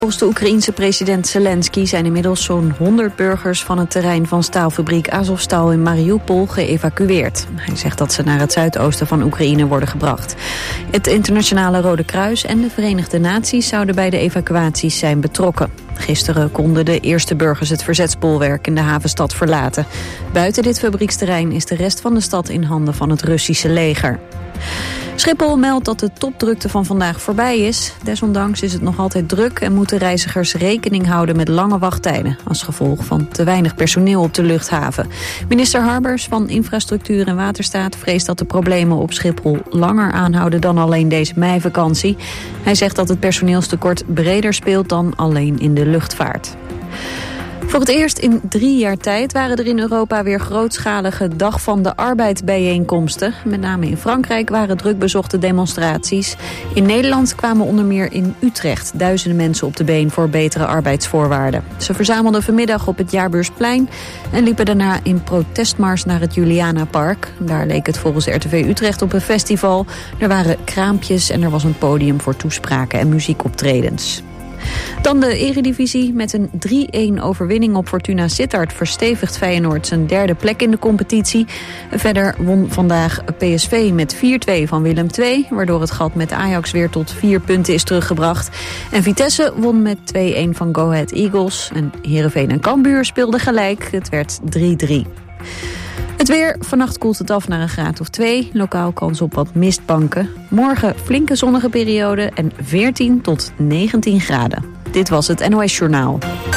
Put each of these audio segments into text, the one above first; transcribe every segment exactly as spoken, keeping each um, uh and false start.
Volgens de Oekraïense president Zelensky zijn inmiddels zo'n honderd burgers van het terrein van staalfabriek Azovstal in Mariupol geëvacueerd. Hij zegt dat ze naar het zuidoosten van Oekraïne worden gebracht. Het Internationale Rode Kruis en de Verenigde Naties zouden bij de evacuaties zijn betrokken. Gisteren konden de eerste burgers het verzetsbolwerk in de havenstad verlaten. Buiten dit fabrieksterrein is de rest van de stad in handen van het Russische leger. Schiphol meldt dat de topdrukte van vandaag voorbij is. Desondanks is het nog altijd druk en moeten reizigers rekening houden met lange wachttijden als gevolg van te weinig personeel op de luchthaven. Minister Harbers van Infrastructuur en Waterstaat vreest dat de problemen op Schiphol langer aanhouden dan alleen deze meivakantie. Hij zegt dat het personeelstekort breder speelt dan alleen in de luchtvaart. Voor het eerst in drie jaar tijd waren er in Europa weer grootschalige Dag van de Arbeid bijeenkomsten. Met name in Frankrijk waren druk bezochte demonstraties. In Nederland kwamen onder meer in Utrecht duizenden mensen op de been voor betere arbeidsvoorwaarden. Ze verzamelden vanmiddag op het Jaarbeursplein en liepen daarna in protestmars naar het Julianapark. Daar leek het volgens R T V Utrecht op een festival. Er waren kraampjes en er was een podium voor toespraken en muziekoptredens. Dan de Eredivisie. Met een drie-een overwinning op Fortuna Sittard verstevigt Feyenoord zijn derde plek in de competitie. Verder won vandaag P S V met vier twee van Willem twee, waardoor het gat met Ajax weer tot vier punten is teruggebracht. En Vitesse won met twee-een van Go Ahead Eagles. En Heerenveen en Cambuur speelden gelijk. Het werd drie drie. Het weer, vannacht koelt het af naar een graad of twee. Lokaal kans op wat mistbanken. Morgen flinke zonnige periode en veertien tot negentien graden. Dit was het N O S Journaal.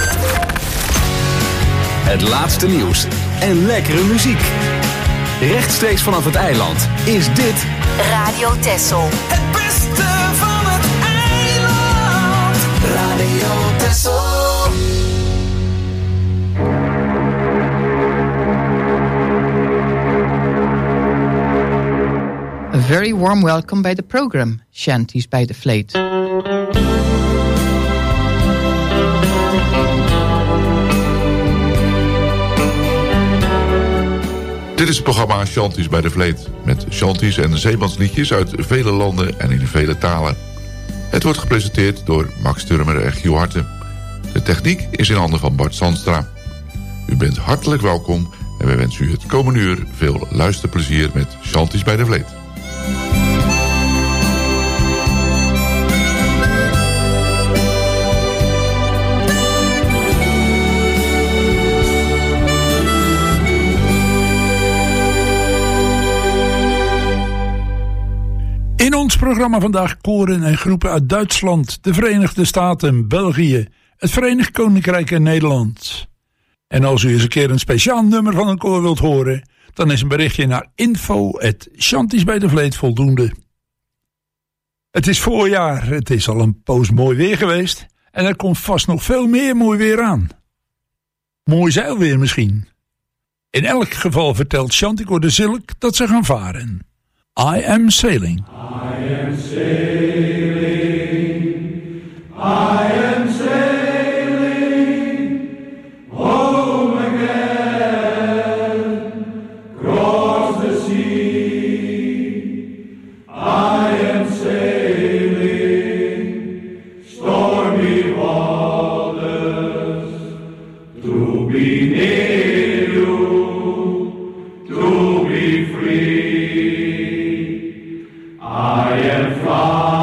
Het laatste nieuws en lekkere muziek. Rechtstreeks vanaf het eiland is dit Radio Texel. Het beste van het eiland. Radio Texel. A very warm welcome by the program, Shanties by the Fleet. Dit is het programma Shanties bij de Vleet. Met shanties en zeemansliedjes uit vele landen en in vele talen. Het wordt gepresenteerd door Max Turmer en Giel Harten. De techniek is in handen van Bart Zandstra. U bent hartelijk welkom en wij wensen u het komende uur veel luisterplezier met Shanties bij de Vleet. In ons programma vandaag koren en groepen uit Duitsland, de Verenigde Staten, België, het Verenigd Koninkrijk en Nederland. En als u eens een keer een speciaal nummer van een koor wilt horen, dan is een berichtje naar info at shanties bij de vleet voldoende. Het is voorjaar, het is al een poos mooi weer geweest en er komt vast nog veel meer mooi weer aan. Mooi zeilweer misschien. In elk geval vertelt Chantico de Zilk dat ze gaan varen. I am sailing. I am sailing. I am sailing. Home again. Cross the sea. I am sailing. Stormy waters. To be near you. To be free. I am flying.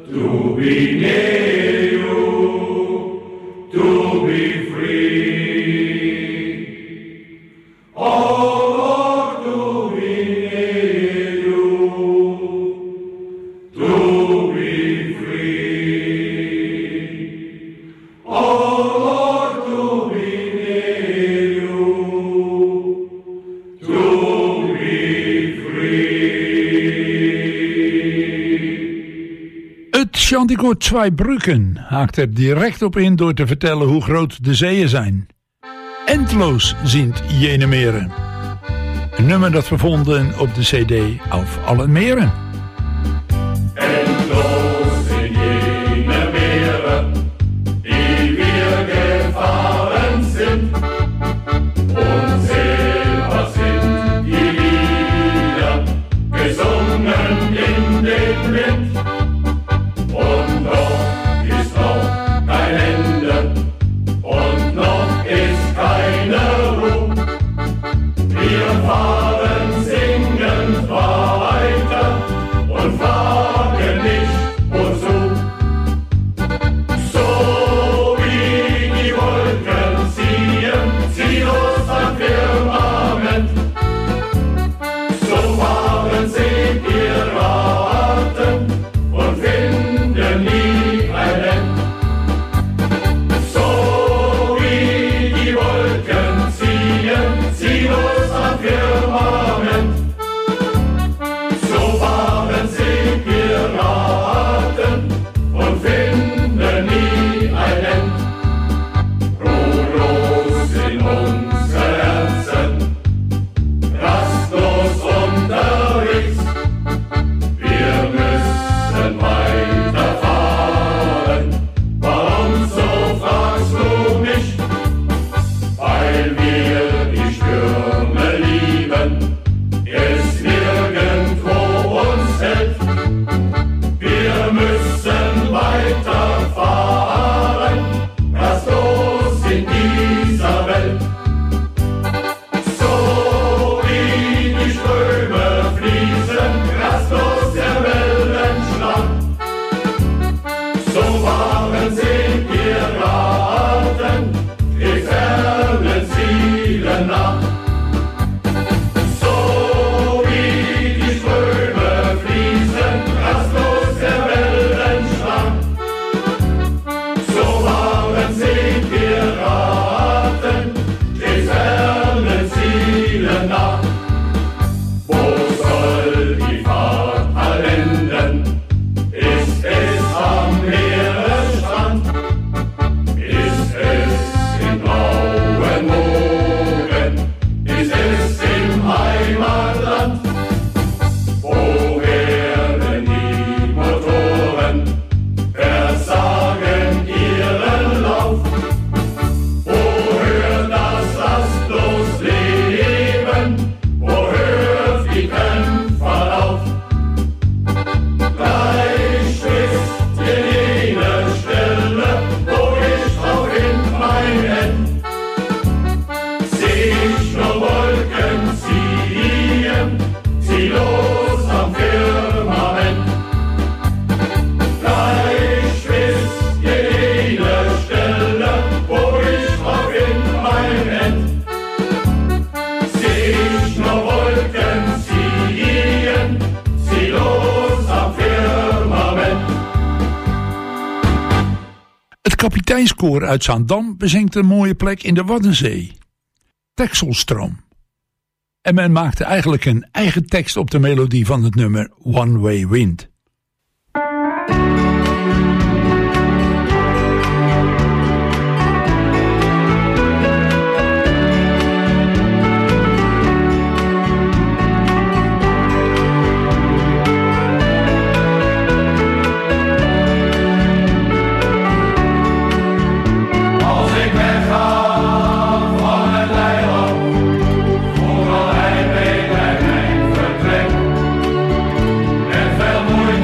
to be near you, to be free. Oh Lord, to be near you, to be free. Oh Lord, to be near you, to be free. Het Chanticoor Zweibrücken haakt er direct op in door te vertellen hoe groot de zeeën zijn. Endloos sind jene meren. Een nummer dat we vonden op de cd Auf alle Meren. Endlos sind jene Meere, die wir gefahren sind. Unzählbar sind die Lieder, gesungen in den Wind. Und noch ist noch kein Ende, und noch ist keine Ruhe. Wir fahren singend weiter und fragen nicht wozu. So wie die Wolken ziehen, ziellos am Firmament. So fahren sie Piraten und finden nie ein End. So wie die Wolken ziehen, ziellos am Firmament. So fahren sie Piraten und finden nie ein End. Ruhelos in unsere Herzen, rastlos unterwegs. Wir müssen weiterfahren. Warum, so fragst du mich? Weil wir die Stürme lieben, es nirgendwo uns hält. Wir müssen weiterfahren, rastlos in dieser Welt. So wie die Ströme fließen, rastlos der Wellenschlag. So waren sie Piraten, die fernen Zielen nach. So wie die Ströme fließen, rastlos der Wellenschlag. So waren sie Piraten, die fernen Zielen nach. Wo soll die Fahrt all enden? Ist es am Meeresstrand? Ist es in blauen Wogen? Ist es im Heimatland? Wo werden die Motoren versagen ihren Lauf? Wo hört das rastlos Leben? Wo hört die Kämpfer auf? Gleich ist in jener Stelle, wo ich drauf hin mein End. Seh ich nur Wolken ziehen, ziellos am Firmament. Gleich ist in jener Stelle, wo ich drauf hin mein End. Seh ich nur Wolken ziehen, ziellos am Firmament. Het kapiteinskoor uit Zaandam bezingt een mooie plek in de Waddenzee. Texelstroom. En men maakte eigenlijk een eigen tekst op de melodie van het nummer One Way Wind. Als ik wegga van het eiland, voor al hij weet bij mijn vertrek. Met veel moeite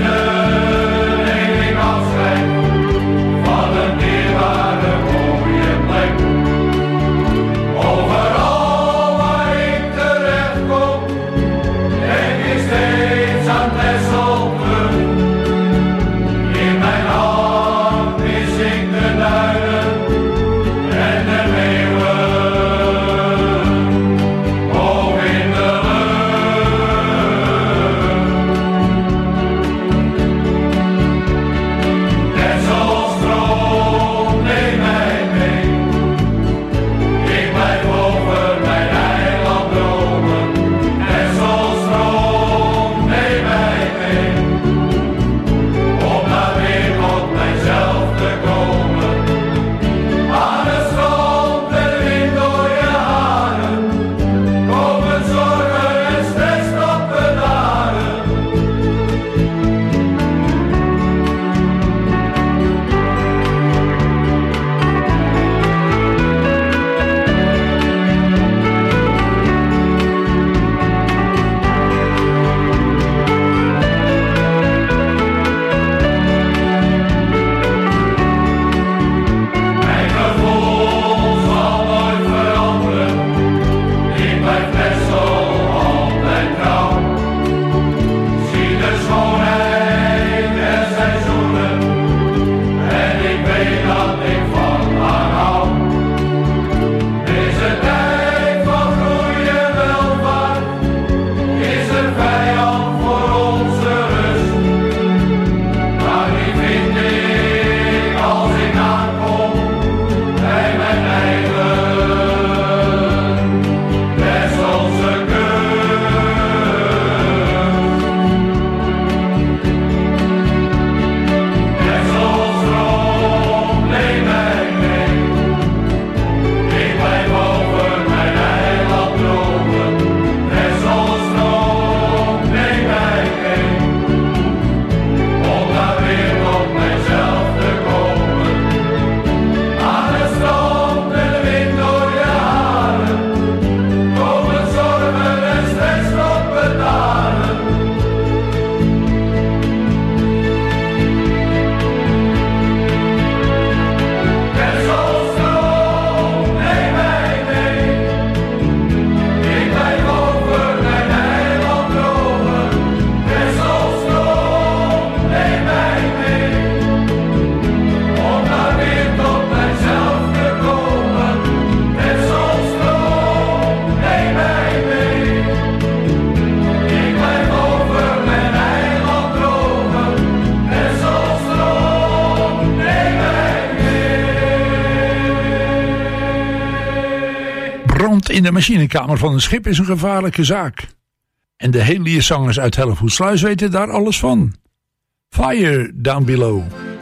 In de machinekamer van een schip is een gevaarlijke zaak. En de Heliuszangers uit Hellevoetsluis weten daar alles van. Fire Down Below.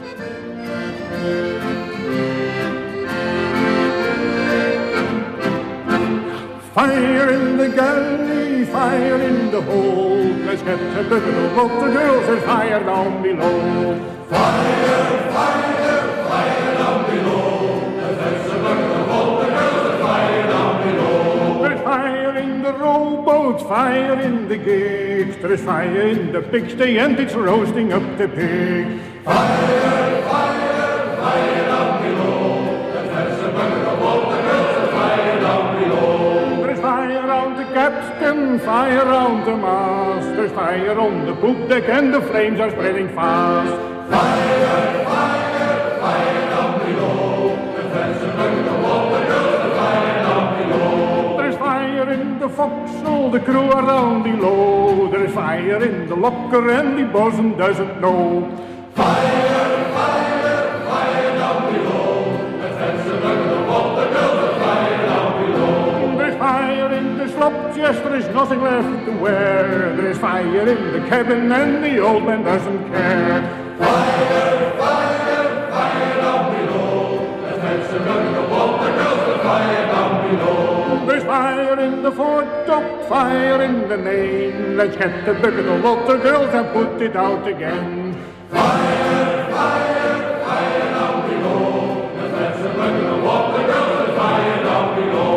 Fire in the galley, fire in the hold. Let's get a bucket of water, girls, and fire down below. Fire, fire, fire down below. Let's get a bucket of water, girls, and fire down below. There's fire in the rowboat, fire in the gig. There's fire in the pigsty, and it's roasting up the pig. Fire, fire, fire down below. Let's get a bucket of water, girls, and fire down below. Fire round the capstan, fire round the mast. There's fire on the poop deck and the flames are spreading fast. Fire, fire, fire down below. The fence and burn the water, girls, the fire down below. There's fire in the forecastle, the crew are down below. There's fire in the locker and the bosun doesn't know. Fire, fire, fire down below. The fence and burn the water, girls, the fire down below. There's fire in the slop chest, there is nothing left to wear. There's fire in the cabin and the old man doesn't care. Fire, fire, fire down below. The fence and burn the water, girls, the fire down below. There's fire in the foretop, fire in the main. Let's get the bucket of water, girls, and put it out again. Fire, fire, fire down below. The fence and burn the water, girls, the fire down below.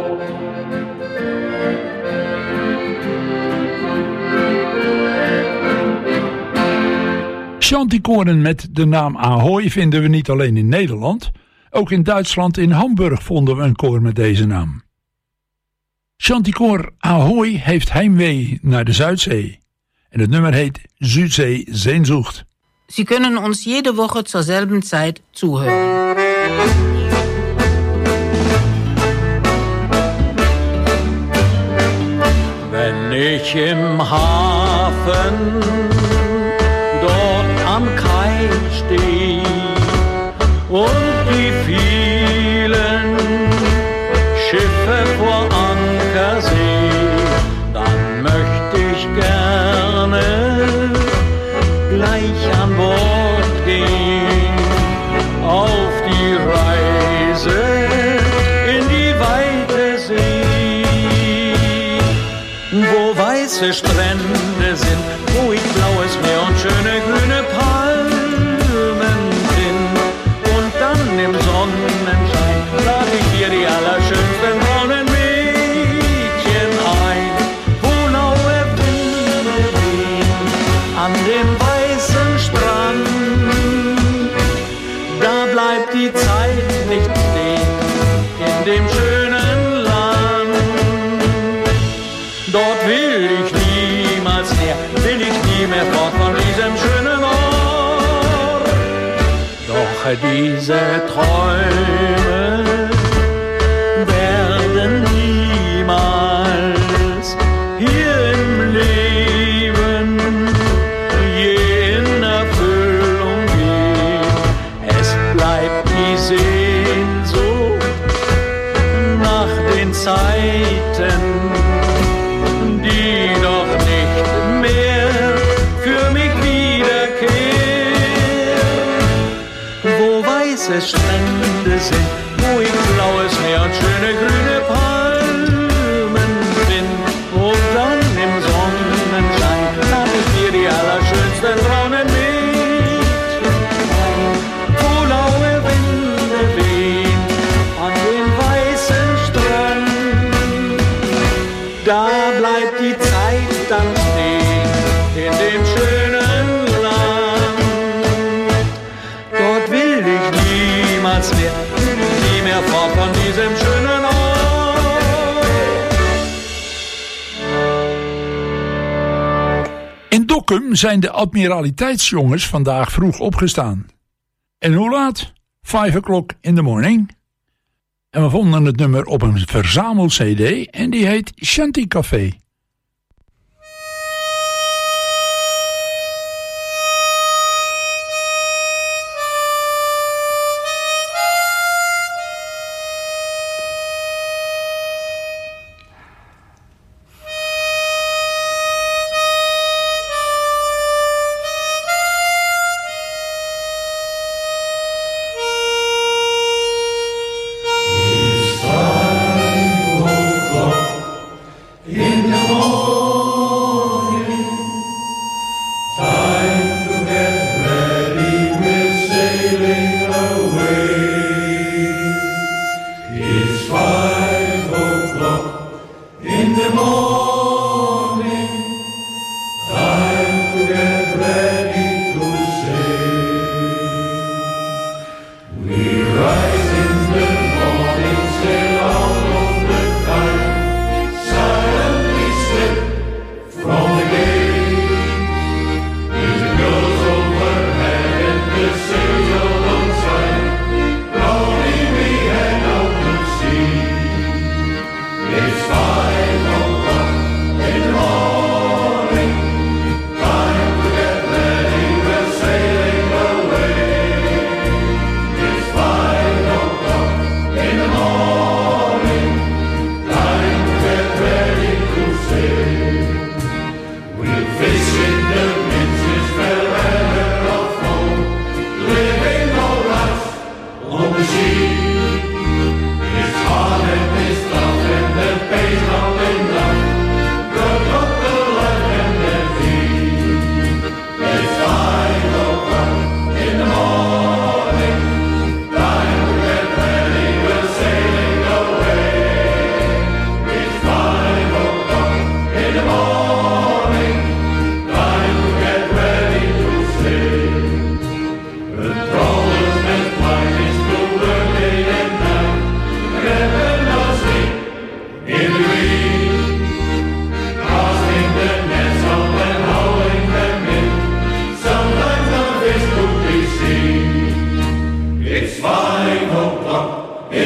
Chanticoren met de naam Ahoy vinden we niet alleen in Nederland, ook in Duitsland in Hamburg vonden we een koor met deze naam. Chanticoor Ahoy heeft heimwee naar de Zuidzee en het nummer heet Südsee Sehnsucht. Sie können uns jede Woche zur selben Zeit zuhören. Wenn ich im Hafen dort am Kai steh und die vielen Schiffe vor Anker seh, dann möchte ich gerne gleich an Bord gehen auf die Reise in die weite See, wo weiße Strände sind, wo ich blaues Meer und schöne grüne Palmen find. Und dann im Sonnenschein lade ich dir die allerschönsten braunen Mädchen ein, wo laue Winde wehen an dem weißen Strand. Da bleibt die Zeit nicht stehen in dem schönen Land. Dort will ich niemals mehr, will ich nie mehr fort von diesem schönen Ort. Doch diese Träume werden niemals hier im Leben je in Erfüllung gehen. Es bleibt die Sehnsucht nach den Zeiten, die doch nicht mehr für mich wiederkehren, wo weiße Strände sind, wo ich blaues Meer und schöne grüne Palmen find. Und dann im Sonnenschein lade ich dir die allerschönsten braunen Mädchen ein, wo laue Winde wehen an den weißen Strand. Da bleibt die Zeit dann stehen in dem schönen Land. Dort will ich niemals mehr, nie mehr fort von diesem schönen Ort. In Dokkum zijn de admiraliteitsjongens vandaag vroeg opgestaan. En hoe laat? Five o'clock in the morning. En we vonden het nummer op een verzamel-C D en die heet Shanty Café.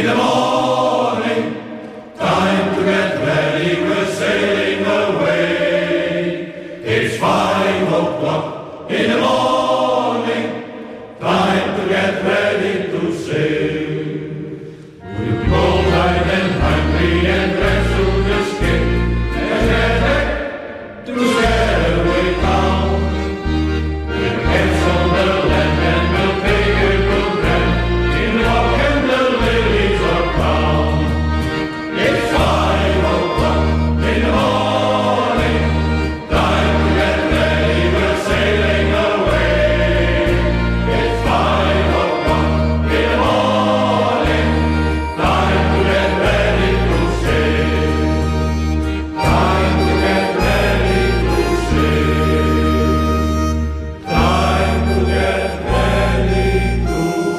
in the morning, time to get ready, we're sailing away. It's five o'clock in the morning, time to get ready to sail. We'll be cold-eyed and hungry and dressed to the skin, and head back to Stairway Town. We'll cancel the land and we'll take a good rent in walk and the lilies are crowned. It's five o'clock in the morning, time to get ready, we're sailing away. It's five o'clock in the morning, time to get ready to sail. Time to get ready to sail. Time to get ready to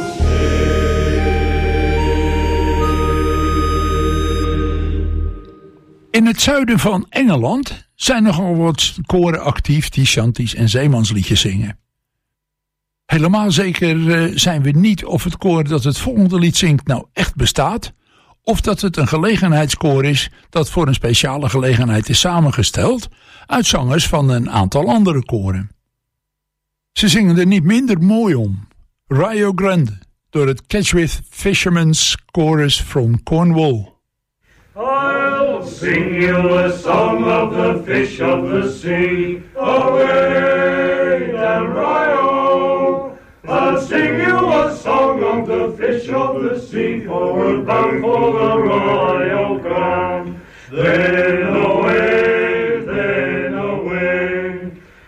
In het zuiden van Engeland zijn nogal wat koren actief die shanties en zeemansliedjes zingen. Helemaal zeker uh, zijn we niet of het koor dat het volgende lied zingt nou echt bestaat, of dat het een gelegenheidskoor is dat voor een speciale gelegenheid is samengesteld uit zangers van een aantal andere koren. Ze zingen er niet minder mooi om. Rio Grande door het Catchwith Fishermen's Chorus from Cornwall. I'll sing you a song of the fish of the sea, away down Rio. I'll sing you a song of the fish of the sea, forward bound for the Royal Crown. Then away, then away,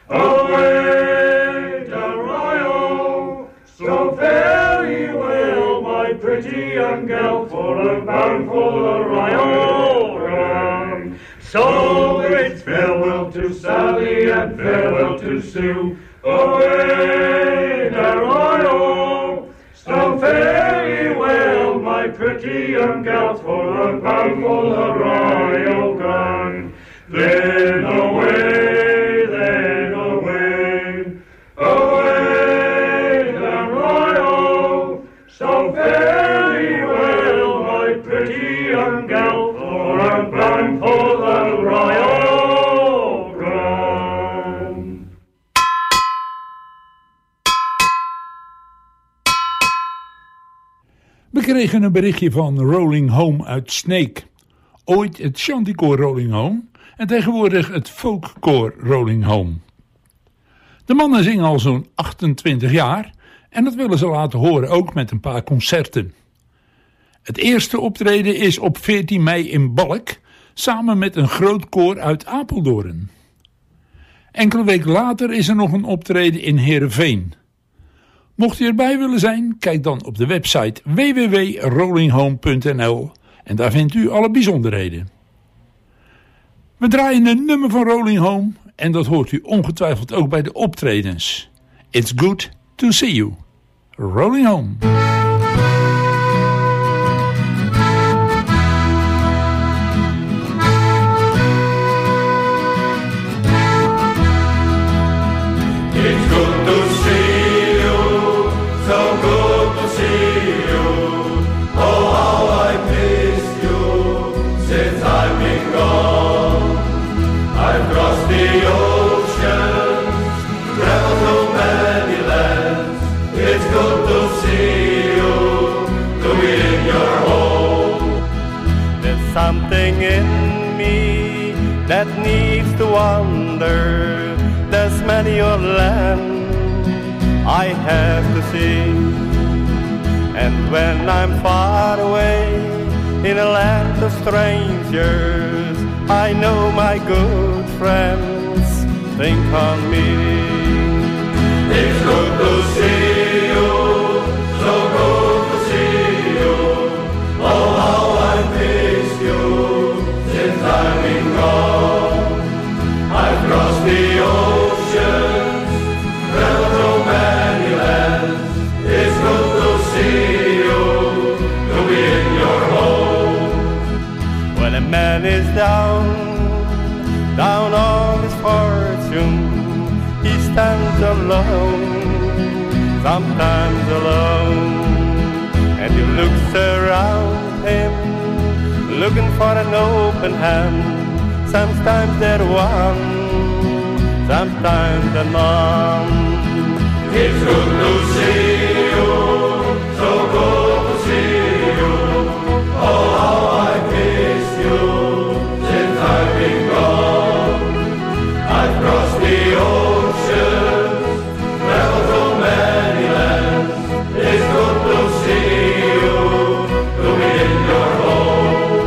away down Rio. So fare ye well, my pretty young gal, forward bound for the Royal Crown. So it's farewell to Sally and farewell to Sue, away down Rio. So fare ye well, my pretty young gal, forward bound for the Royal Crown. Then away, then away, away down Rio. So fare ye well, my pretty young gal, forward bound for the Royal Crown. We kregen een berichtje van Rolling Home uit Snake. Ooit het shantykoor Rolling Home en tegenwoordig het folkkoor Rolling Home. De mannen zingen al zo'n achtentwintig jaar en dat willen ze laten horen ook met een paar concerten. Het eerste optreden is op veertien mei in Balk samen met een groot koor uit Apeldoorn. Enkele weken later is er nog een optreden in Heerenveen. Mocht u erbij willen zijn, kijk dan op de website w w w punt rollinghome punt n l en daar vindt u alle bijzonderheden. We draaien een nummer van Rolling Home en dat hoort u ongetwijfeld ook bij de optredens. It's good to see you. Rolling Home. It's good to see you, so good to see you. Oh, how I missed you since I've been gone. I've crossed the oceans, traveled through many lands. It's good to see you, to be in your home. There's something in me that needs to wander. There's many a land I have to see. And when I'm far away in a land of strangers, I know my good friends think on me. It's good to see you, so good to see you. Oh, how I miss you since I've been gone. I've crossed the oceans, traveled through many lands. It's good to see you, to be in your home. When a man is down, down on his fortune, he stands alone, sometimes alone, and he looks around looking for an open hand. Sometimes they're one, sometimes they're none. It's good to see you, so good to see you. Oh, how I miss you since I've been gone. I've crossed the oceans, traveled so many lands. It's good to see you, to be in your home.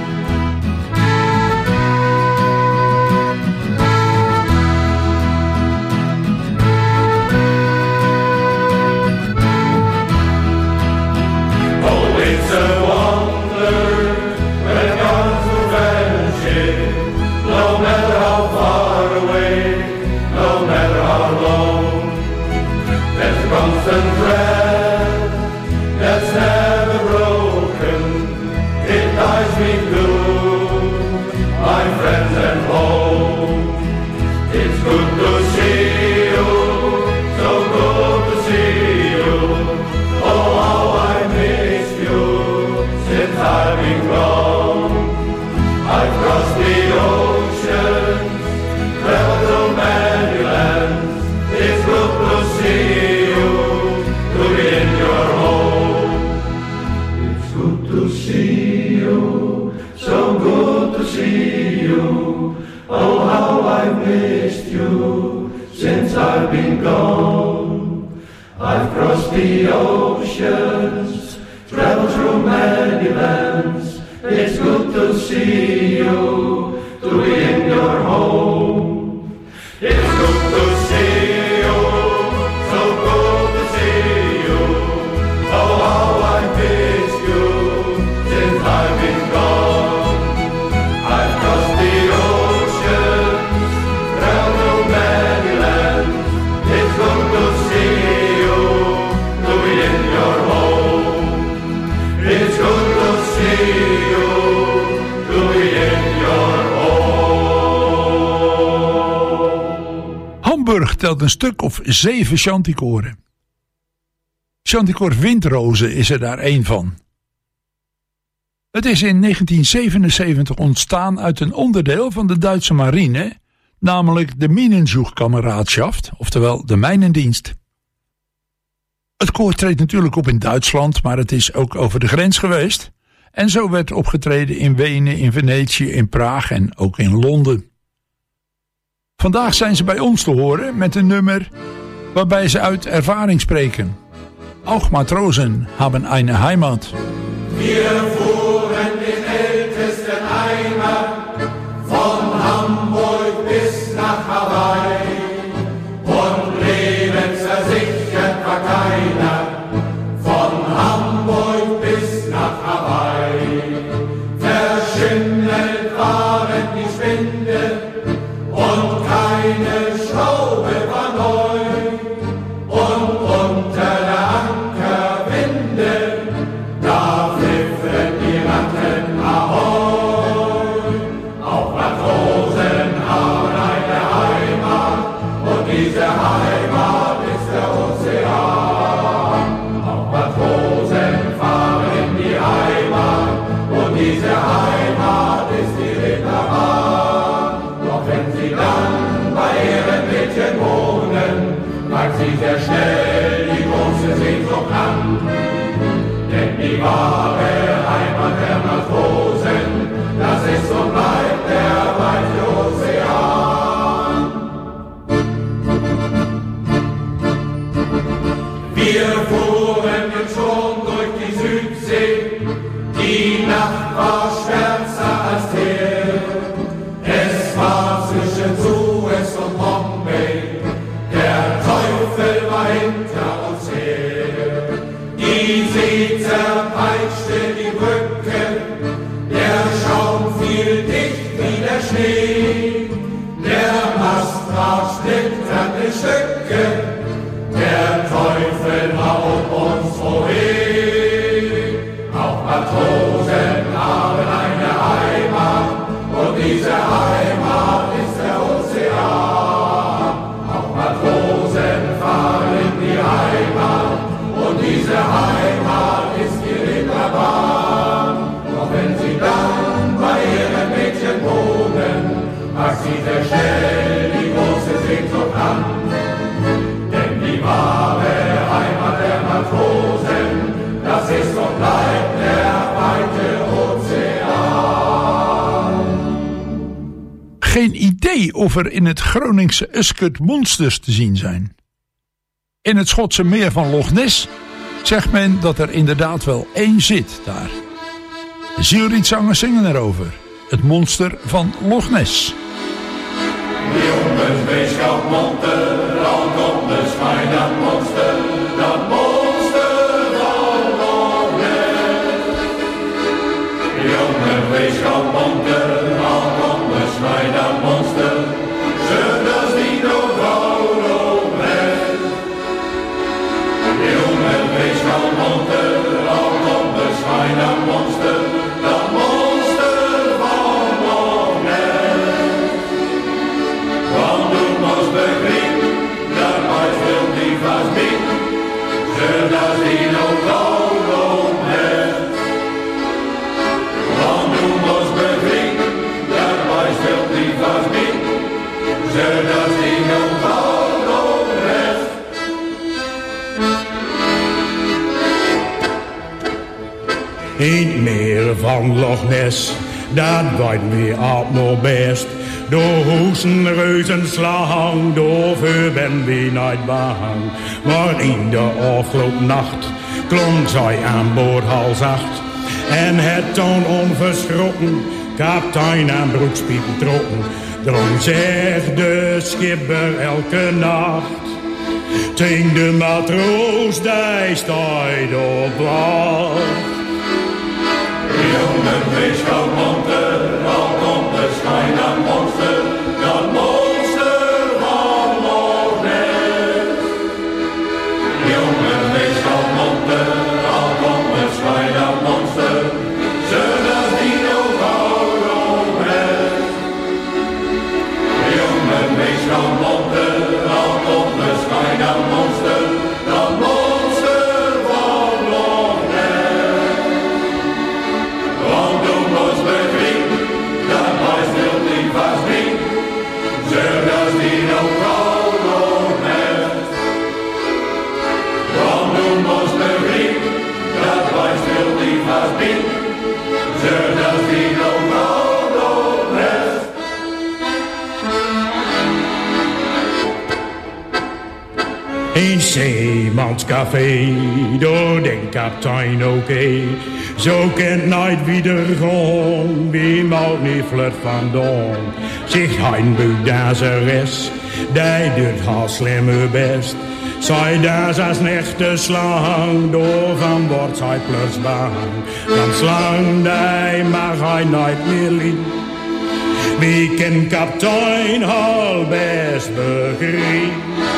Oh, it's a wonder when it comes to friendship. No matter how far away, no matter how long, there's a constant thread that's never broken. It ties me to my friends and home. It's good to see you, so good to see you. Oh, how I miss you since I've been gone. I've crossed the oceans, traveled so many lands. It's good to see you, to be in your home. It's good to see you, so good to see you. Oh, how I've missed you since I've been gone. I've crossed the oceans, traveled through many lands. It's good to see you, to be in your home. It's good to see you, so good to see you. Oh, how I miss you since I've been gone. I've crossed the oceans, traveled through many lands. It's good to see you, to be in your home. It's good to see you, to be in your home. Hamburg telt een stuk of zeven chanticoren. Chanticoor Windrozen is er daar één van. Het is in negentien zevenenzeventig ontstaan uit een onderdeel van de Duitse marine, namelijk de Minensuchkameradschaft, oftewel de mijnendienst. Het koor treedt natuurlijk op in Duitsland, maar het is ook over de grens geweest. En zo werd opgetreden in Wenen, in Venetië, in Praag en ook in Londen. Vandaag zijn ze bij ons te horen met een nummer waarbij ze uit ervaring spreken. Auch Matrosen haben eine Heimat. Wir fuhren den ältesten Eimer von Hamburg bis nach Hawaii und lebensversichert war keiner von Hamburg bis nach Hawaii. Verschimmelt waren die Spinde und keine Schraube war neu und unter der Ankerwinde da pfiffen die Ratten ahoi. Auch Matrosen haben eine Heimat und diese Heimat ist der Ozean. Auch Matrosen fahren in die Heimat und diese Heimat ist die Reeperbahn. Doch wenn sie dann bei ihren Mädchen wohnen, packt sie sehr schnell die große Sehnsucht an. Denn die wahre Heimat der Matrosen, das ist und bleibt der weite Ozean. Wir fuhren jetzt schon durch die Südsee, die Nacht war schwärzer als Teer. Es war zwischen Suez und Bombay, der Teufel war hinter uns her. Die See zerpeitschte die Brücke, der Schaum fiel dicht wie der Schnee. Der Mast war splitternde Stücke, der Teufel war um uns wohin. Auch Matrosen haben eine Heimat und diese Heimat ist der Ozean. Auch Matrosen fahren in die Heimat und diese Heimat ist die Reeperbahn. Doch wenn sie dann idee of er in het Groningse Uskert monsters te zien zijn. In het Schotse meer van Loch Ness zegt men dat er inderdaad wel één zit daar. De zielrietzangers zingen erover. Het monster van Loch Ness. Jongens, wees gauw monter, al komt de schijn dat monster, dat monster van Loch Ness. Jongens, wees gauw monter, al komt de schijn dat monster, zodat die nog gauw op is. Jongens, wees gauw monter, al komt de schijn dat monster, dat monster van Loch Ness. Want du musst begrippen, dat meist will die was mit, zodat die nog gauw op is. Want du musst begrippen, dat meist will die was mit, zodat die nog gauw op is. In het meer van Loch Ness, dat weten we allemaal best. Door hoesen, reuzen, slang, daarvoor ben we niet bang. Maar in de afgelopen nacht klonk zij aan boord hals acht. En het toon onverschrokken, kapitein aan broekspiepen trokken. Drong zegt de schipper elke nacht. Tegen de matroos, die staat op wacht. Jongen, wees gauw monter, al komt de schijn dat monster, dat monster van Loch Ness. Jongen, wees gauw monter, al komt de schijn dat monster, zodat die nog gauw op is. Jongen, wees gauw monter, al komt de schijn dat monster, dat monster van Loch Ness. Want du musst begrippen, dat meist will die was mit, zodat die nog gauw op is. Want du musst begrippen, dat meist will die was mit, zodat die nog gauw op is. In Zeemanscafé, door den kapitein oké. Okay. Zo kent nooit wieder gewoon, wie maakt niet flirt van don. Zich hein buik dazeres, die doet haar slimme best. Zij daar als een echte slang, door van wordt zij plus bang. Dan slang die mag hij nooit meer lief. Wie kan kapitein al best begrijpen?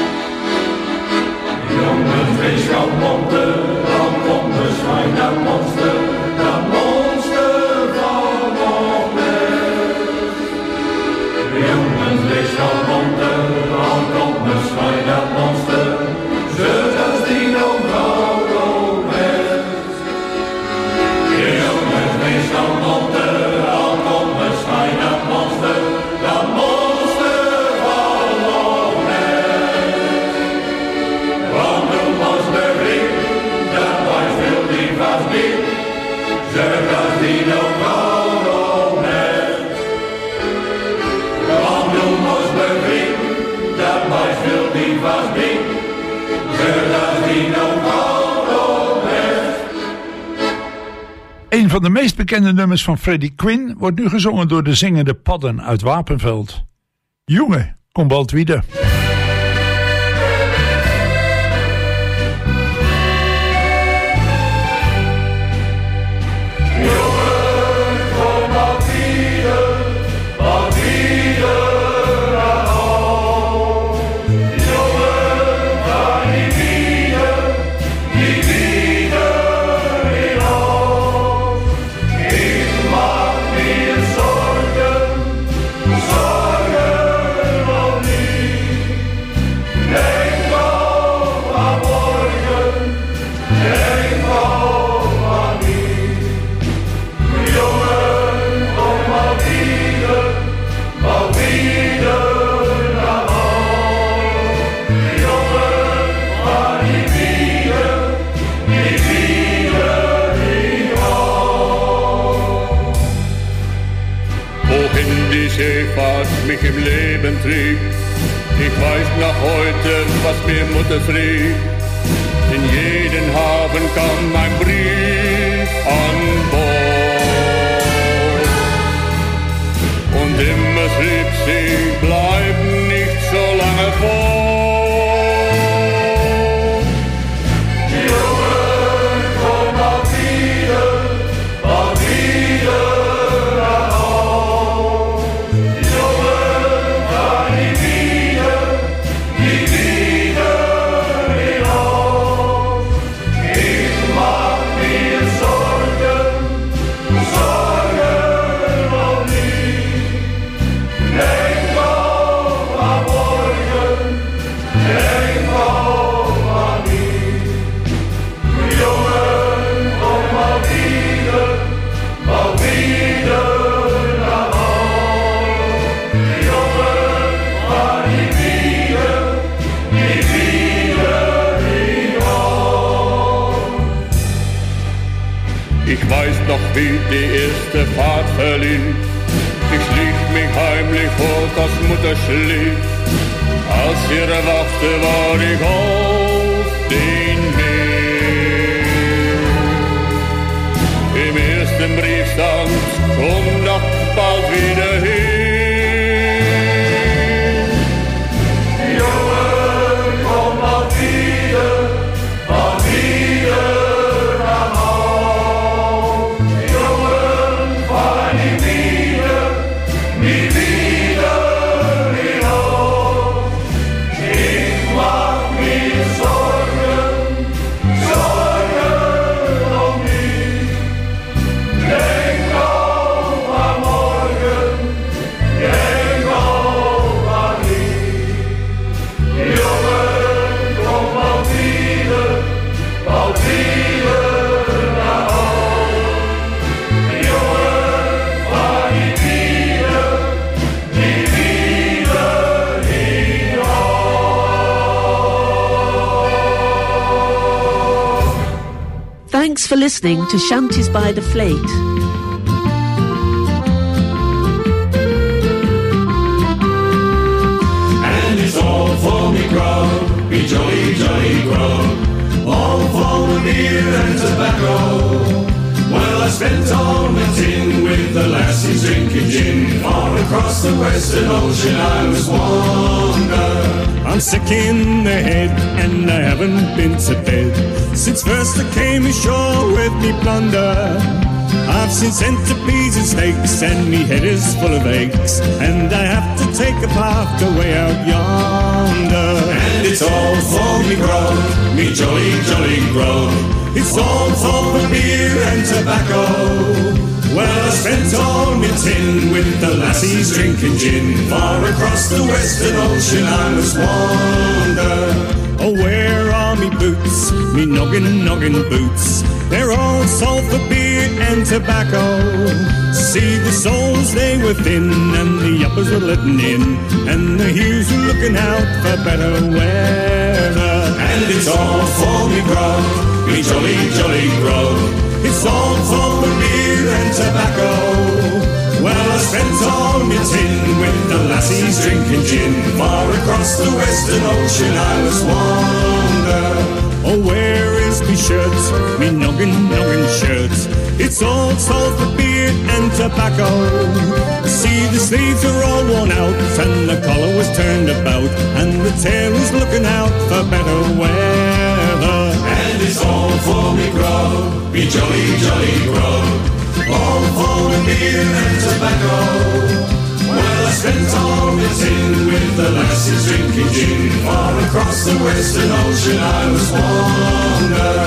Jongens, wees gauw monter, dan komt de schijn dat monster, dat monster van Loch Ness. Jongens, wees gauw monter, dan komt de schijn dat monster, zodat die nog gauw op is. Jongens, wees gauw monter, dan komt de schijn dat monster, dat monster van Loch Ness. Want du musst begrippen, dat meist will die was mit, zodat die nog gauw op is. Want du musst begrippen, dat meist will die was mit, zodat die nog gauw op is. Een van de meest bekende nummers van Freddie Quinn wordt nu gezongen door de zingende Padden uit Wapenveld. Jongen, kom bald wieder. Zorgen, zorgen om niet. mich im Leben trieb. Ich weiß noch heute, was mir Mutter schrieb. In jeden Hafen kam mein Brief an Bord. Und immer schrieb sie, bleib nicht so lange fort. Junge, komm mal wieder, mal wieder nach Haus. Junge, kann ich wieder, nie wieder hinaus. Ich mach mir Sorgen, Sorgen um mich. Denk auf am Morgen, denk auf an mich. Junge, komm mal wieder, mal wieder nach Haus. Junge, kann ich wieder, nie wieder hinaus. Ich weiß noch, wie die erste Fahrt verlief. Ich schlich mich heimlich vor, dass Mutter schlief. Als sie erwachte, war ich auf den Meer. Im ersten Brief stand, komm doch bald wieder her. Junge, komm mal wieder, mal wieder nach Haus. Junge, fahr nie wieder, nie wieder hinaus. Ich mach mir Sorgen, Sorgen um mich. Denk auf am Morgen, denk auf an mich. Junge, komm mal wieder, mal wieder nach Haus. Junge, fahr nie wieder, nie wieder hinaus. Thanks for listening to Shanties by the Fleet. And it's all for me grog, me jolly, jolly grog. All for the beer and tobacco. Well, I spent all my tin with the lassies drinking gin. Far across the western ocean I was wander. I'm sick in the head and I haven't been to bed since first I came ashore with me plunder. I've seen centipedes and snakes and me head is full of aches, and I have to take a path away out yonder. And it's all for me grog, me jolly, jolly grog. It's all for the beer and tobacco. Well, I spent all my tin with the lassies drinking gin. Far across the western ocean I must wander. Oh, where are me boots, me noggin, noggin boots? They're all sold for beer and tobacco. See the soles they were thin and the uppers were letting in, and the heels were looking out for better weather. And it's all for me grog, me jolly, jolly grog. It's all for the beer and tobacco. Well, I spent all my tin with the lassies drinking gin. Far across the western ocean I must wander. Oh, where is me shirt, me noggin, noggin shirt? It's all sold for beer and tobacco. See, the sleeves are all worn out, and the collar was turned about, and the tail was looking out for better weather. And it's all for me grog, me jolly, jolly grog. All for the beer and tobacco. Well, I spent all my tin with the lassies drinking gin. Far across the western ocean I must wander.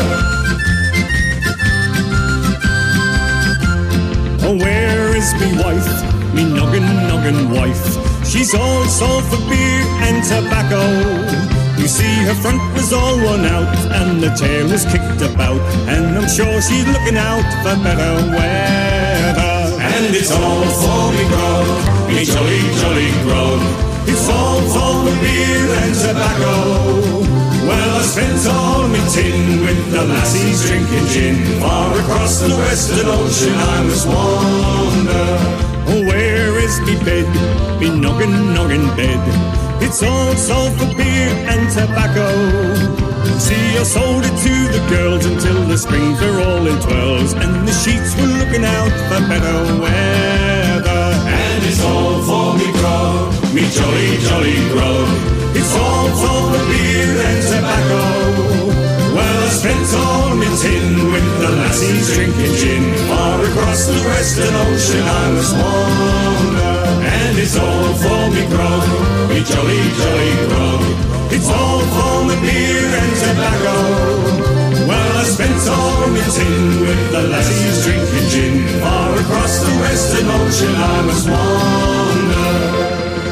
Oh, where is me wife, me noggin, noggin wife? She's all sold for beer and tobacco. You see her front was all worn out, and the tail was kicked about, and I'm sure she's looking out for better weather. And it's all for me grog, me jolly, jolly grog. It's all for the beer and tobacco. Well, I spent all my tin with the lassies drinking gin. Far across the western ocean I must wander. Oh, where is just be bed, be noggin, noggin bed. It's all sold for beer and tobacco. See, I sold it to the girls until the springs were all in twirls, and the sheets were looking out for better weather. And it's all for me grog, me jolly, jolly grog. It's all for the beer and tobacco. Well, I spent all my tin with the lassies drinking gin. Far across the western ocean I was wander. And it's all for me grog, me jolly, jolly grog. It's all for my beer and tobacco. Well, I spent all my tin with the lassies drinking gin. Far across the western ocean I was wander.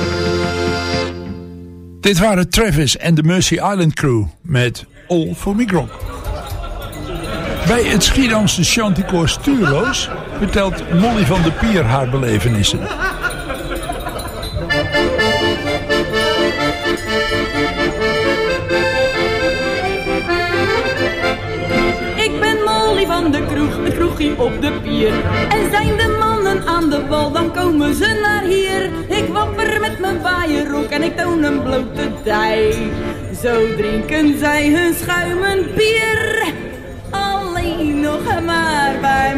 Dit waren Travis en de Mercy Island Crew met All for Me Grog. Bij het Schiedamse Chanticoor Stuurloos vertelt Molly van der Pier haar belevenissen. Ik ben Molly van de kroeg, het kroegje op de pier. En zijn de mannen aan de wal, dan komen ze naar hier. Ik wapper met mijn waaierrok en ik toon een blote dij. Zo drinken zij hun schuimen bier, alleen nog maar bij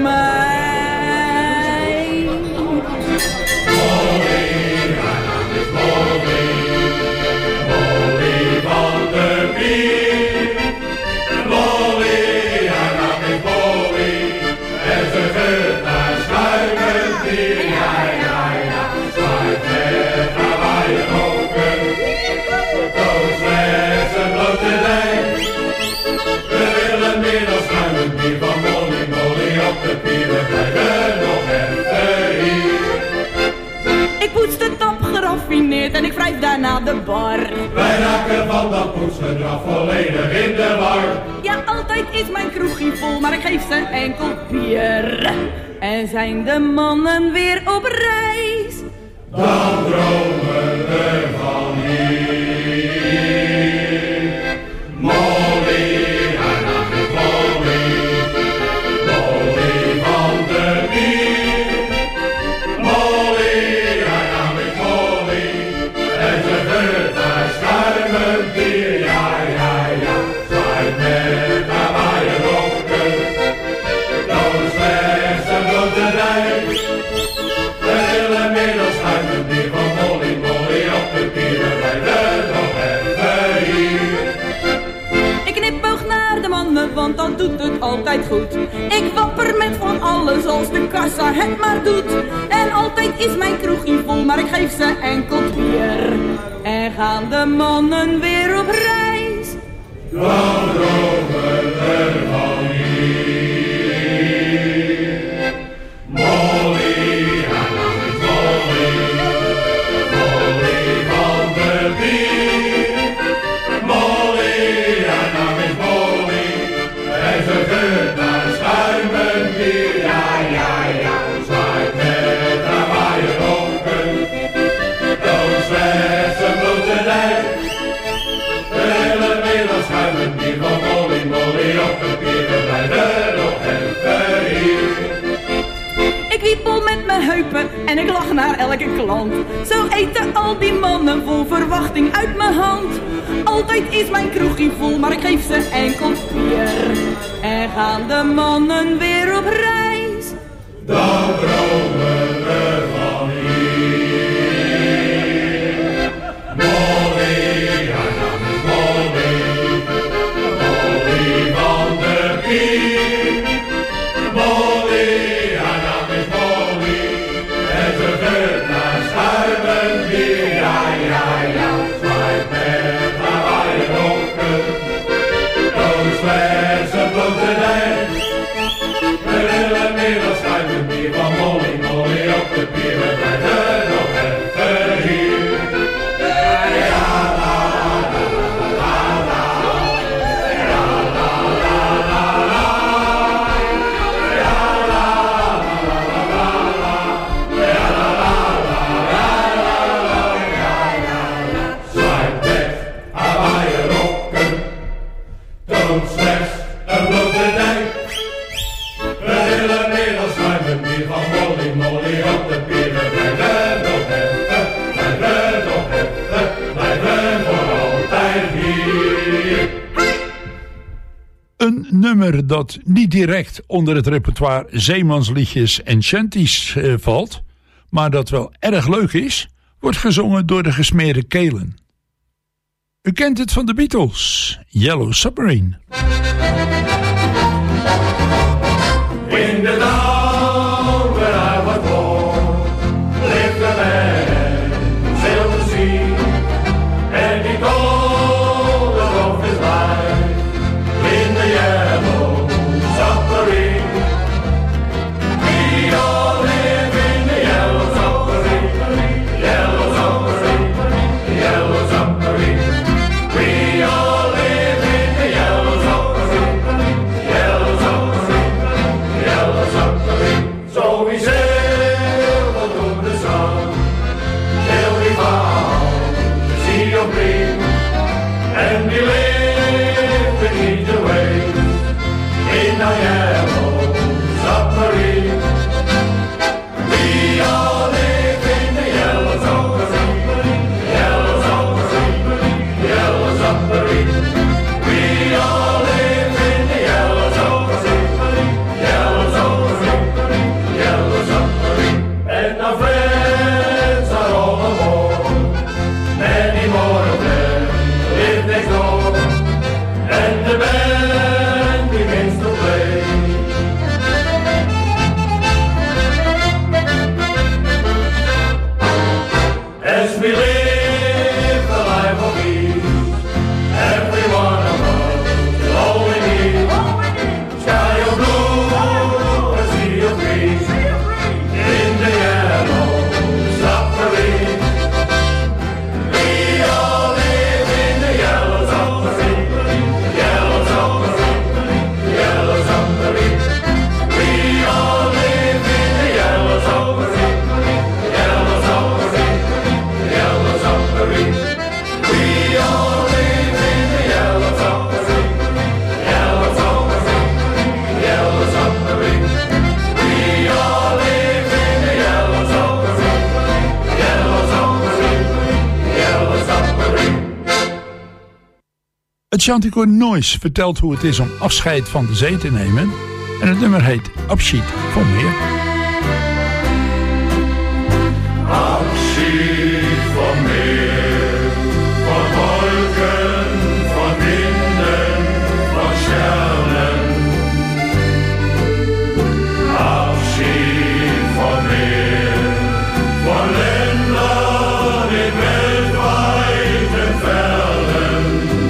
mij. Molly, haar naam is Molly, Molly van de Pier. Molly, haar naam is Molly, en ze geurt naar schuimen bier. Ja, ja, ja, zwaait met haar waaierroken, toon slechts een blote dij. We willen meer dan schuimen bier van Molly, Molly op de pier. We blijven nog even hier. Ik poets de tap geraffineerd en ik wrijf daarna de bar. Wij raken van dat poetsgedrag volledig in de war. Ja, altijd is mijn kroegje vol, maar ik geef ze enkel bier. En zijn de mannen weer op reis, dan dromen we van hier. Molly, haar naam is Molly, Molly van de Pier. Molly, haar naam is Molly, en ze geurt naar schuimen bier. Ja, ja, ja, zwaait met haar waaierroken, toon slechts een blote dij. We willen meer dan schuimen bier van Molly, Molly op de pier. We blijven nog even hier. ik knipoog naar de mannen, want dan doet het altijd goed. Ik wapper met van alles als de kassa het maar doet. En altijd is mijn kroegje vol, maar ik geef ze enkel bier. En gaan de mannen weer op reis, dan dromen we van hier. Molly, haar naam is Molly, Molly van de Pier. Molly, haar naam is Molly, en ze geurt naar schuimen bier. Ja, ja, ja, zwaait met haar waaierroken, toon slechts een blote dij. We willen meer dan schuimen bier van Molly, Molly op de pier. We blijven nog even hier. ik wiepel met mijn heupen en ik lach naar elke klant. Zo eten al die mannen vol verwachting uit mijn hand. Altijd is mijn kroegje vol, maar ik geef ze enkel bier. En gaan de mannen weer op reis, dan dromen we van hier. Molly, haar naam is Molly, Molly van de Pier. Molly, haar naam is Molly, en ze geurt naar schuimen bier. Ja, ja, ja, zwaait met haar waaierroken, toon slechts een blote dij. We willen meer dan schuimen bier van Molly, Molly op de pier. We blijven nog even hier. Ja, la, la, la, la, ja, la, la, la, la, ja, la, la, la, la, ja, la, la, la, la, ja, ja, ja. Zwaait met haar waaierroken, toont slechts een blote dij. We willen meer dan schuimen bier van Molly, Molly op de pier. We blijven nog nummer dat niet direct onder het repertoire zeemansliedjes en shanties uh, valt, maar dat wel erg leuk is, wordt gezongen door de gesmeerde kelen. U kent het van de Beatles, Yellow Submarine. In the town where I was born, lived a man, sailed the sea, and he told us of his life in the yellow submarine. We all live in the yellow submarine, yellow submarine, yellow submarine. We all live in the yellow submarine, yellow submarine, yellow submarine. So we sailed under the sun till we found the sea of green, and we lived beneath the waves in a yellow submarine. We all live in the yellow submarine, yellow submarine, yellow submarine. We all live in the yellow submarine, yellow submarine, yellow submarine. And our friends are all aboard, many more of them live next door, and the band begins to play. As we live the life of ease, every one of us is all we need. Sky of blue, a sea of green, in the yellow submarine. We all live in the yellow submarine, yellow submarine, yellow submarine. We all live in the yellow submarine, yellow submarine, yellow submarine. We all live in the yellow submarine, yellow submarine, yellow submarine. We all live in the yellow submarine, yellow submarine, yellow submarine. Het Chanticoor Noise vertelt hoe het is om afscheid van de zee te nemen en het nummer heet Abschied van Meer. Abschied van meer, van wolken, van winden, van sterren. Abschied van meer, van ländern in weltweiten Fernen.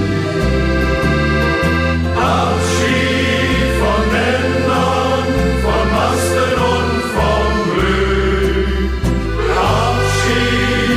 Abschied van Männern, von Masten und vom Glück. Abschied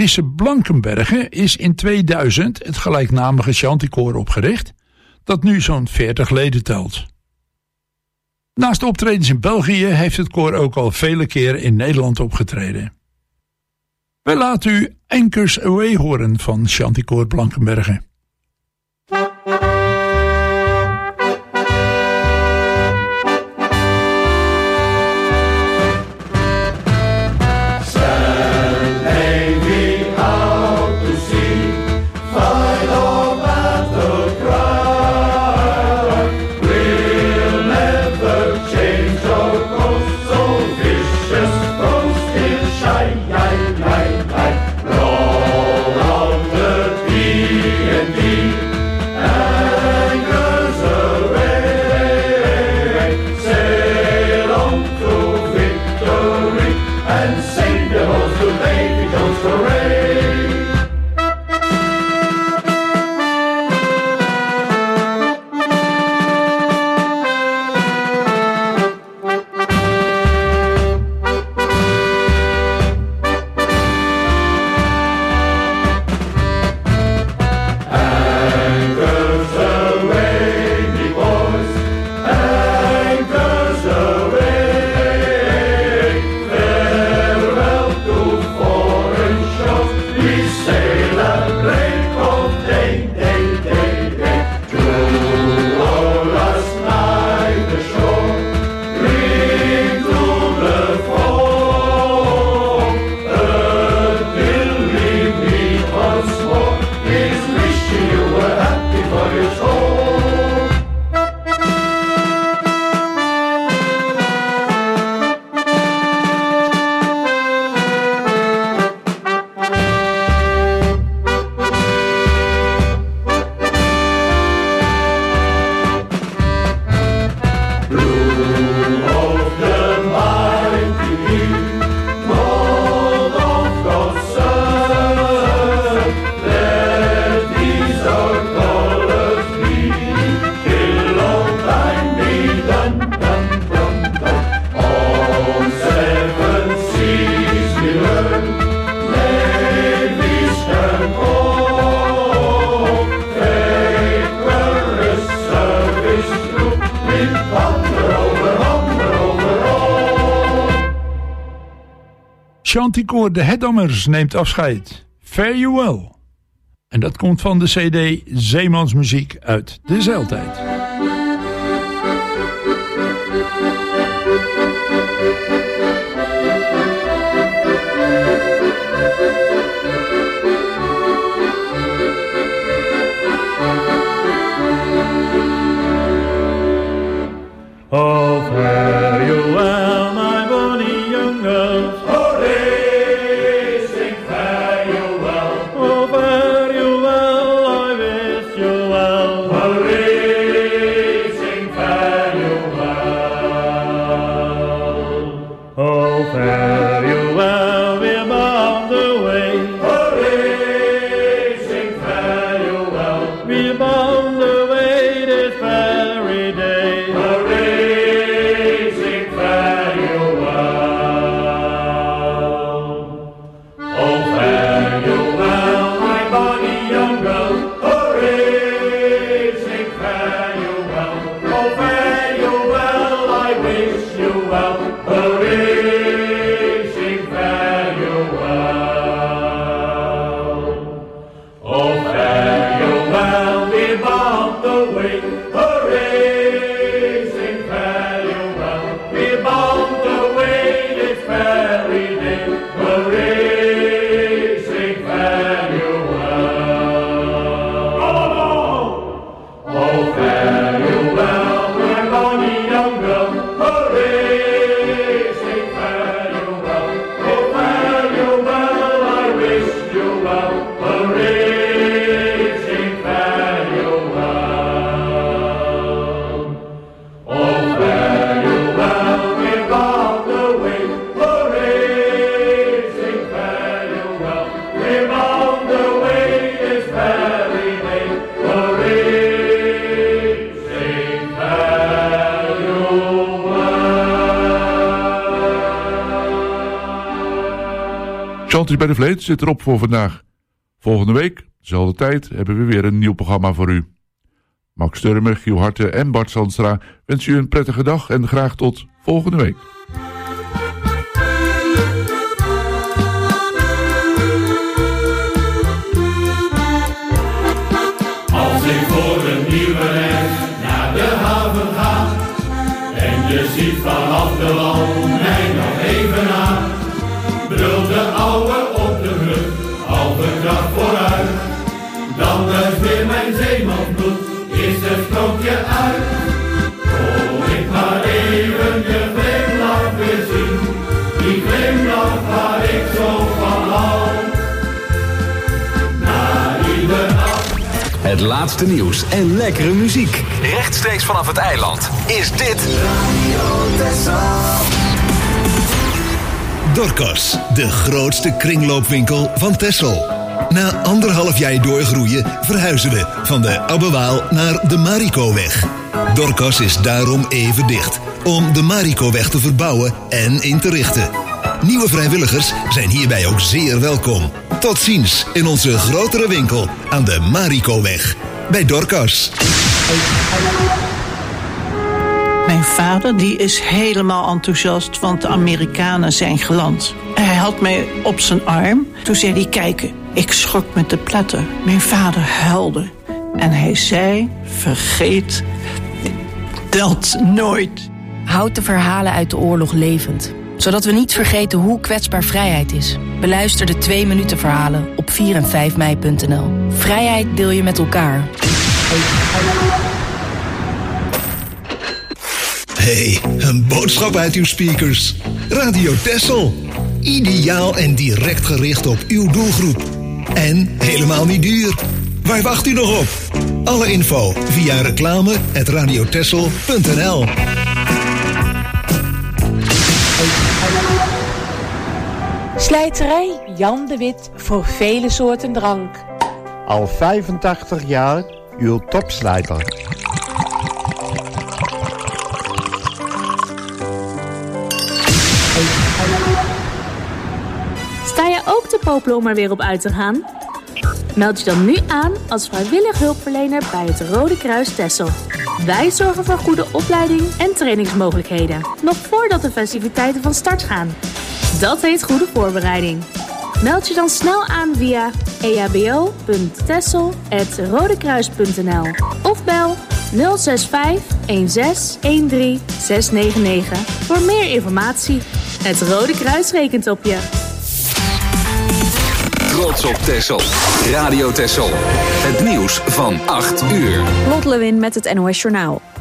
Belgische Blankenberge is in tweeduizend het gelijknamige Chanticoor opgericht, dat nu zo'n veertig leden telt. Naast optredens in België heeft het koor ook al vele keren in Nederland opgetreden. Wij laten u Anchors Away horen van Chanticoor Blankenberge. Chanticoor de Heddammers neemt afscheid. Fare you well. En dat komt van de cd Zeemansmuziek uit de zeiltijd. Oh, fare you well, my bonny young girls. Hooray, sing fare you well. Oh, fare you well, I wish you well. Hooray, sing fare you well. Oh, fare you well, we're bound away. Hooray, sing fare you well. We're bound away this very day. Hooray. Chanties bij de Vleet zit erop voor vandaag. Volgende week, dezelfde tijd, hebben we weer een nieuw programma voor u. Max Sturmer, Giel Harte en Bart Zandstra wensen u een prettige dag en graag tot volgende week. Als ik voor een nieuwe reis naar de haven ga en je ziet vanaf de wal mij nog even aan, brult de ouwe op de brug, halve kracht vooruit. Dan ruist weer mijn zeemansbloed, is het sprookje uit. Kon ik maar even je glimlach weer zien, die glimlach waar ik zo van hou. Na ieder nacht. Het laatste nieuws en lekkere muziek. Rechtstreeks vanaf het eiland is dit Radio Texel. Dorcas, de grootste kringloopwinkel van Texel. Na anderhalf jaar doorgroeien verhuizen we van de Abbewaal naar de Marikoweg. Dorcas is daarom even dicht, om de Marikoweg te verbouwen en in te richten. Nieuwe vrijwilligers zijn hierbij ook zeer welkom. Tot ziens in onze grotere winkel aan de Marikoweg bij Dorcas. Mijn vader die is helemaal enthousiast, want de Amerikanen zijn geland. Hij had mij op zijn arm. Toen zei hij, kijk, ik schrok met de pletter. Mijn vader huilde. En hij zei, vergeet dat nooit. Houd de verhalen uit de oorlog levend, zodat we niet vergeten hoe kwetsbaar vrijheid is. Beluister de twee minuten verhalen op vier en vijf mei punt n l. Vrijheid deel je met elkaar. Hey, een boodschap uit uw speakers. Radio Texel. Ideaal en direct gericht op uw doelgroep. En helemaal niet duur. Waar wacht u nog op? Alle info via reclame at radiotexel punt n l. Slijterij Jan de Wit voor vele soorten drank. Al vijfentachtig jaar uw topslijter. Sta je ook te popelen om er weer op uit te gaan? Meld je dan nu aan als vrijwillig hulpverlener bij het Rode Kruis Texel. Wij zorgen voor goede opleiding en trainingsmogelijkheden, nog voordat de festiviteiten van start gaan. Dat heet goede voorbereiding. Meld je dan snel aan via e h b o punt texel apenstaartje rodekruis punt n l of bel nul zes vijf een zes een drie zes negen negen voor meer informatie. Het Rode Kruis rekent op je. Trots op Texel. Radio Texel. Het nieuws van acht uur. Lot Lewin met het N O S Journaal.